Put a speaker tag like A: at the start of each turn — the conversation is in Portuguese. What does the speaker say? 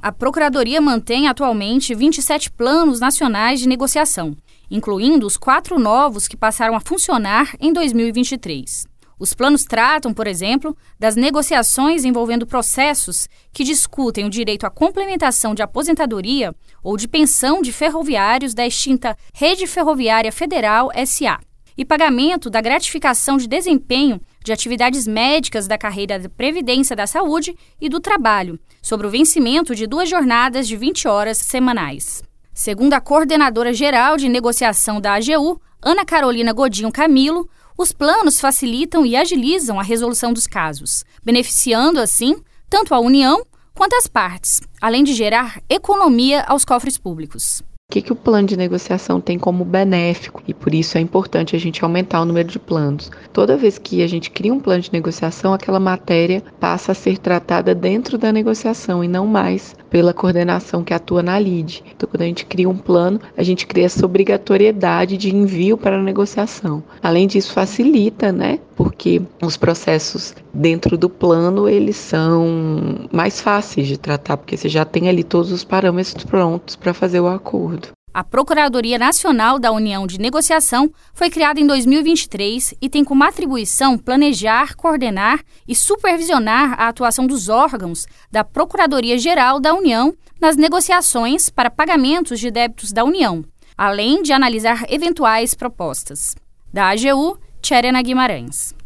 A: A Procuradoria mantém atualmente 27 planos nacionais de negociação, incluindo os 4 novos que passaram a funcionar em 2023. Os planos tratam, por exemplo, das negociações envolvendo processos que discutem o direito à complementação de aposentadoria ou de pensão de ferroviários da extinta Rede Ferroviária Federal S.A. e pagamento da gratificação de desempenho de atividades médicas da carreira da Previdência da Saúde e do Trabalho, sobre o vencimento de 2 jornadas de 20 horas semanais. Segundo a coordenadora geral de negociação da AGU, Ana Carolina Godinho Camilo, os planos facilitam e agilizam a resolução dos casos, beneficiando, assim, tanto a União quanto as partes, além de gerar economia aos cofres públicos.
B: O que o plano de negociação tem como benéfico? E por isso é importante a gente aumentar o número de planos. Toda vez que a gente cria um plano de negociação, aquela matéria passa a ser tratada dentro da negociação e não mais pela coordenação que atua na LIDE. Então, quando a gente cria um plano, a gente cria essa obrigatoriedade de envio para a negociação. Além disso, facilita, Porque os processos dentro do plano, eles são mais fáceis de tratar, porque você já tem ali todos os parâmetros prontos para fazer o acordo.
A: A Procuradoria Nacional da União de Negociação foi criada em 2023 e tem como atribuição planejar, coordenar e supervisionar a atuação dos órgãos da Procuradoria-Geral da União nas negociações para pagamentos de débitos da União, além de analisar eventuais propostas. Da AGU, Tcherena Guimarães.